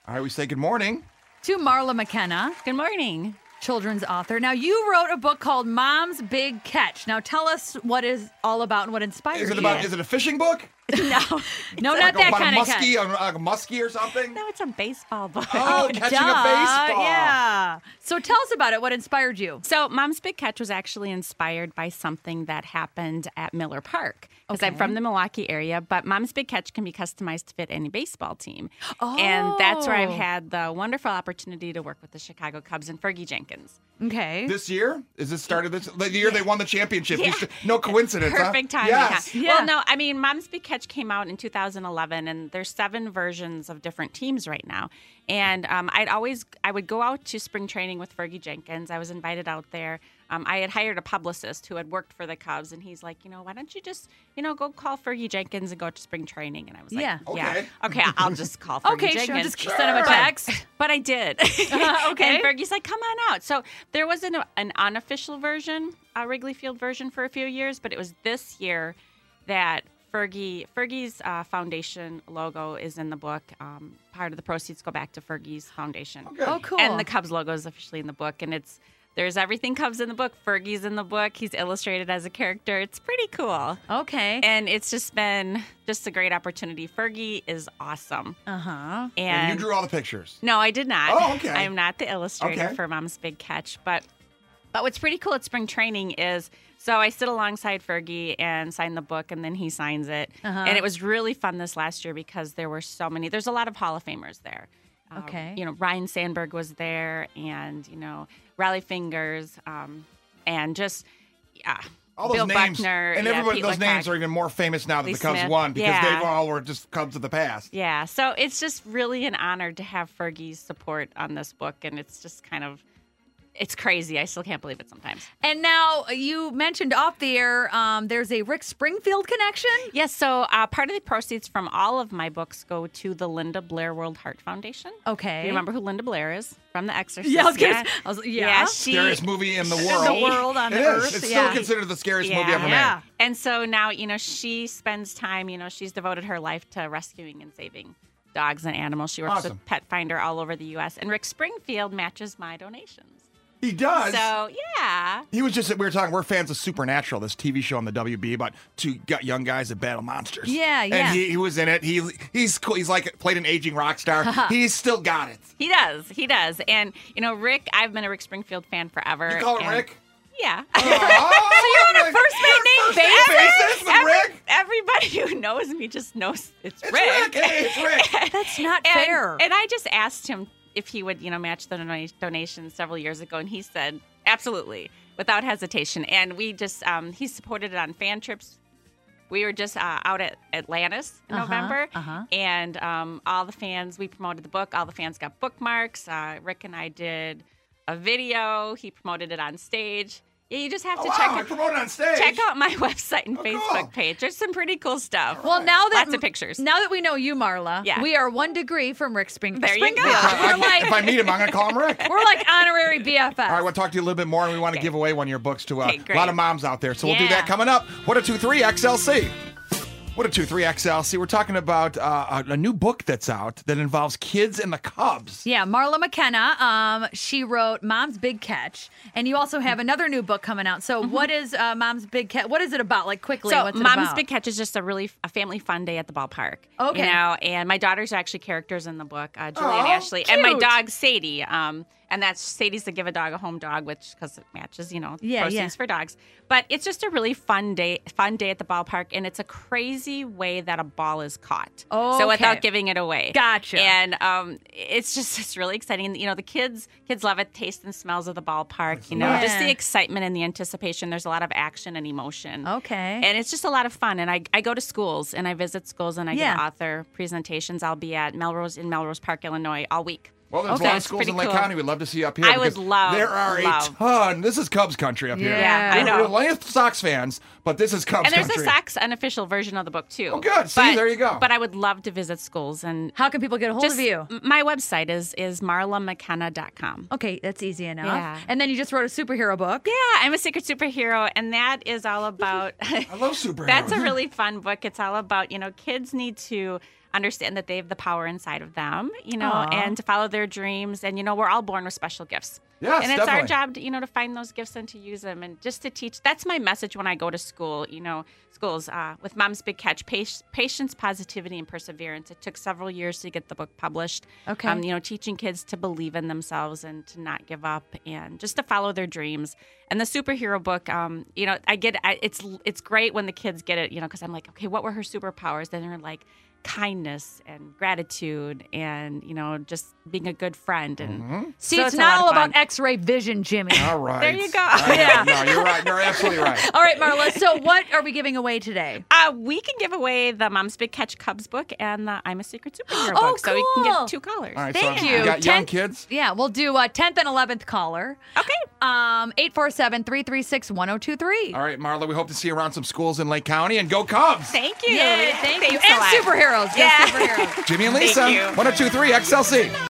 All right, we say good morning. To Marla McKenna, Good morning. children's author. Now, you wrote a book called Mom's Big Catch. Now, tell us what it's all about and what inspired Is it you. is it a fishing book? No, no, not Like that about kind a of catch. muskie, a muskie or something? No, it's a baseball book. Oh, catching Duh, a baseball. Yeah. So tell us about it. What inspired you? So Mom's Big Catch was actually inspired by something that happened at Miller Park. Because I'm Okay. from the Milwaukee area, but Mom's Big Catch can be customized to fit any baseball team. And that's where I've had the wonderful opportunity to work with the Chicago Cubs and Fergie Jenkins. Okay. This year? Is this started the year they won the championship? Yeah. No coincidence, Perfect huh? timing. Yes. Huh? Yeah. Well, no, I mean, Mom's Big Catch came out in 2011, and there's 7 versions of different teams right now. And I would go out to spring training with Fergie Jenkins. I was invited out there. I had hired a publicist who had worked for the Cubs, and he's like, why don't you just, go call Fergie Jenkins and go to spring training? And I was like, Yeah. Okay. I'll just call Fergie Okay, Jenkins. sure. Just send him a text. But I did. Okay. And Fergie's like, come on out. So there was an unofficial version, a Wrigley Field version for a few years, but it was this year that Fergie's foundation logo is in the book. Part of the proceeds go back to Fergie's foundation. Oh, cool. And the Cubs logo is officially in the book, and there's everything Cubs in the book. Fergie's in the book. He's illustrated as a character. It's pretty cool. Okay. And it's just been a great opportunity. Fergie is awesome. Uh-huh. And you drew all the pictures. No, I did not. Oh, okay. I am not the illustrator Okay. for Mom's Big Catch. But what's pretty cool at spring training is, so I sit alongside Fergie and sign the book, and then he signs it. Uh-huh. And it was really fun this last year because there were so many. There's a lot of Hall of Famers there. Okay. Ryan Sandberg was there, and, Raleigh Fingers, and just, All those Bill names, Buckner. and yeah, everybody, Pete those Lecoq. names are even more famous now that Lee the Cubs Smith. won because Yeah. they all were just Cubs of the past. Yeah, so it's just really an honor to have Fergie's support on this book, and it's just it's crazy. I still can't believe it sometimes. And now you mentioned off the air, there's a Rick Springfield connection. Yes, so part of the proceeds from all of my books go to the Linda Blair World Heart Foundation. Okay. You remember who Linda Blair is from The Exorcist? Yeah, I was yeah. Scariest movie in the The world. world on It Earth. is. It's yeah. still considered the scariest movie ever Yeah. made. And so now, she spends time, she's devoted her life to rescuing and saving dogs and animals. She works Awesome. with Pet Finder all over the U.S. And Rick Springfield matches my donations. He does. So, yeah. He was just, we're fans of Supernatural, this TV show on the WB about 2 young guys that battle monsters. Yeah, yeah. And he was in it. He's cool. He's like played an aging rock star. He's still got it. He does. And, Rick, I've been a Rick Springfield fan forever. You call him and- Rick? Yeah. So you're on a first name basis with Rick? Everybody who knows me just knows it's It's Rick. Rick. Hey, it's Rick. That's not And- fair. And I just asked him if he would, match the donation several years ago, and he said absolutely, without hesitation. And we just he supported it on fan trips. We were just out at Atlantis in November, and all the fans, we promoted the book. All the fans got bookmarks. Rick and I did a video. He promoted it on stage. Yeah, you just have to I promoted on stage. check out my website and Oh, Facebook cool. page. There's some pretty cool stuff. Well, now that Lots of pictures. Now that we know you, Marla, Yeah. we are 1 degree from Rick Springfield. There you go. If I meet him, I'm going to call him Rick. We're like honorary BFFs. All right, we'll talk to you a little bit more, and we want to give away one of your books to Okay, a great. lot of moms out there. So we'll do Yeah. that coming up. What a 2-3 XLC. What a 2-3 XLC. We're talking about a new book that's out that involves kids and the Cubs. Yeah, Marla McKenna. She wrote Mom's Big Catch, and you also have another new book coming out. So, what is Mom's Big Catch? What is it about? Like quickly, So what's it Mom's about? Big Catch is just a family fun day at the ballpark. Okay. And my daughters are actually characters in the book, Julie and Aw, Ashley, and my cute. dog Sadie. And that's Sadie's the Give a Dog a Home dog, which because it matches, proceeds for dogs. But it's just a really fun day at the ballpark, and it's a crazy way that a ball is caught. Oh, so okay. without giving it away. Gotcha. And it's really exciting. And, the kids love it. Taste and smells of the ballpark. Just the Yeah. excitement and the anticipation. There's a lot of action and emotion. Okay. And it's just a lot of fun. And I go to schools and I visit schools and I Yeah. give author presentations. I'll be at Melrose Park, Illinois all week. Well, there's a Okay. lot of It's schools pretty in Lake cool. County. We'd love to see you up here. I would because love- There are love. a ton. This is Cubs country up here. Yeah, I know. We're plenty of Sox fans, but this is Cubs And there's country. a Sox unofficial version of the book too. Oh, good. See, there you go. But I would love to visit schools and How can people get a hold of you? My website is marlamckenna.com. Okay, that's easy enough. Yeah. And then you just wrote a superhero book. Yeah, I'm a secret superhero, and that is all about. I love superheroes. That's a really fun book. It's all about, kids need to understand that they have the power inside of them, Aw. and to follow their dreams. And, we're all born with special gifts. Yes, and it's our definitely. job to, to find those gifts and to use them and just to teach. That's my message when I go to school, schools with Mom's Big Catch, patience, positivity, and perseverance. It took several years to get the book published. Okay. Teaching kids to believe in themselves and to not give up and just to follow their dreams. And the superhero book, it's great when the kids get it, because I'm like, okay, what were her superpowers? Then they're like, kindness and gratitude and just being a good friend and See, so it's a not lot all of fun. about X-ray vision, Jimmy. All right. There you go. I know. No, you're right. You're absolutely right. All right, Marla. So what are we giving away today? We can give away the Mom's Big Catch Cubs book and the I'm a Secret Superhero Oh, book, so we can cool. get 2 callers. All right, Thank so you. got young 10th kids? Yeah, we'll do 10th and 11th caller. Okay. 847-336-1023. All right, Marla, we hope to see you around some schools in Lake County, and go Cubs! Thank you. Yay, thank you. Thanks a And lot. superheroes. Yeah. Yes, superheroes. Jimmy and Lisa, Thank you. 1023 XLC.